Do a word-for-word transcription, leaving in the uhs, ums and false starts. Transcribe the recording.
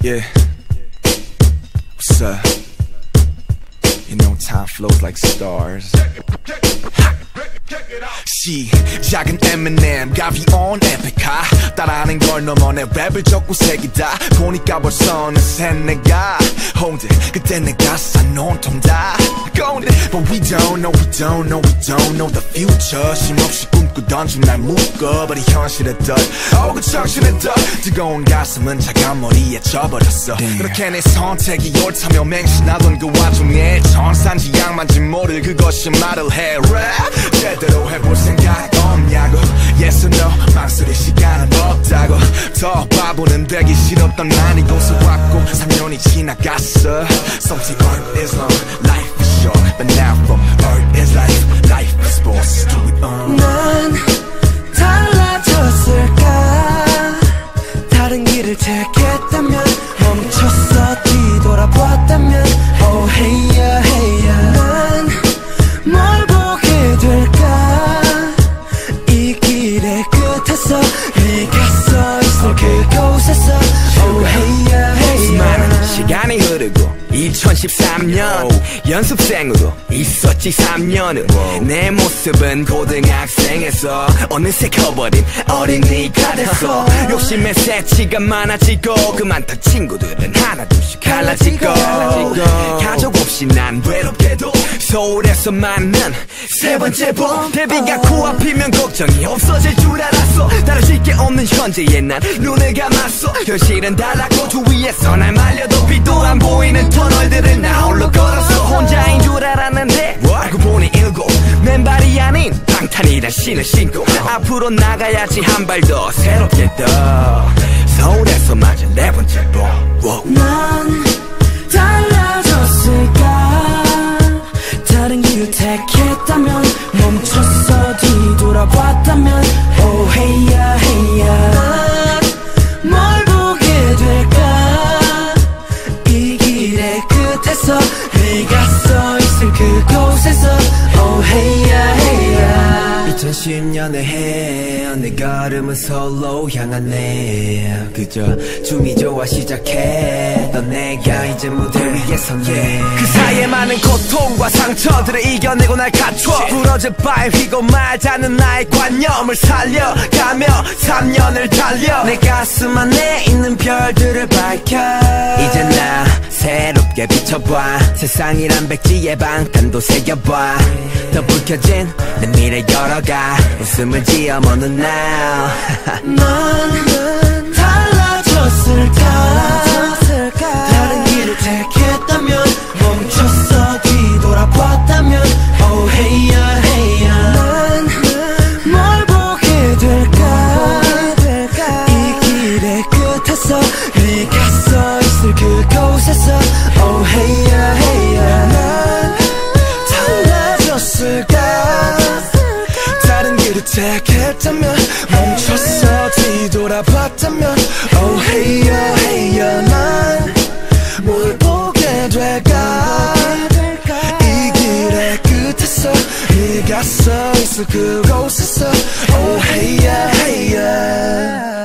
Yeah. What's up? You know time flows like stars. 시작은 Eminem, 가비 on 에픽하 따라하는 걸 넘어 내 랩을 적고 새기다 보니까 벌써 어느새 내가 홍대 그때 내가 산 온통 다 건데 But we don't know, we don't know, we don't know the future 쉼없이 꿈꾸던 중 날 묶어버린 현실의 덫 Oh 그 정신의 덫 뜨거운 가슴은 차가운 머리에 져버렸어 Damn. 그렇게 내 선택이 옳다며 맹신하던 그 와중에 천산지 양만지 모를 그것이 말을 해 Rap 제대로 해볼 생각 없냐고 Yes or no 망설일 시간은 없다고 더 바보는 되기 싫었던 난 이곳에 왔고 삼 년이 지나갔어 Something earth is long, life is short But now from earth is life, life is sports Do it on 난 달라졌을까 다른 길을 택했다면 멈췄어 뒤돌아봤다면 Oh hey yeah hey yeah 난 뭘 보게 될까 이 길의 끝에서 네가 서있을 그곳에서 Oh hey yeah hey yeah 시간이 흐르고 이천십삼 년 연습생으로 있었지 삼 년은 내 모습은 고등학생에서 어느새 커버린 어린이가 됐어 욕심의 새치가 많아지고 그 많던 친구들은 하나둘씩 갈라지고 가족 없이 난 외롭게도 서울에서 만난 세 번째 봄 데뷔가 코앞이면 걱정이 없어질 줄 알았어 다루실 게 없는 현재에 난 눈을 감았어 현실은 달랐고 주위에서 날 말려도 빛도 안 보이는 터널들을 나 홀로 걸었어 혼자인 줄 알았는데 알고 보니 일곱 맨발이 아닌 방탄이란 신을 신고 앞으로 나가야지 한 발 더 새롭게 떠 서울에서 맞은 네 번째 봄 난 달라졌을까 다른 길을 택했다면 멈췄어 뒤돌아봤다면 Oh hey yeah hey yeah 난 뭘 보게 될까 이 길의 끝에서 네가 서있을 그곳에서 Oh hey yeah hey yeah 이천십 년의 해 내 걸음은 솔로 향하네 그저 춤이 좋아 시작했던 내가 이제 무대 위에 섰네 그 사이에 많은 고통과 상처들을 이겨내고 날 갖춰 부러질 바에 휘고 말자는 나의 관념을 살려가며 삼 년을 달려 내 가슴 안에 있는 별들을 밝혀 이제 나 새롭게 비춰봐 세상이란 백지에 방탄도 새겨봐 더 불켜진 내 미래 열어가 웃음을 지어 먹는 now 난 달라졌을까 다른 길을 택했다면 멈췄어 뒤돌아봤다면 Oh hey yeah hey yeah 난 뭘 보게 될까 이 길의 끝에서 네가 서있을 그곳에서 Oh hey yeah hey yeah 난 달라졌을까 다른 길을 택했다면 멈췄어 뒤돌아봤다면 Oh hey yeah hey yeah 난 뭘 보게 될까 이 길의 끝에서 네가 서있을 그곳에서 Oh hey yeah hey yeah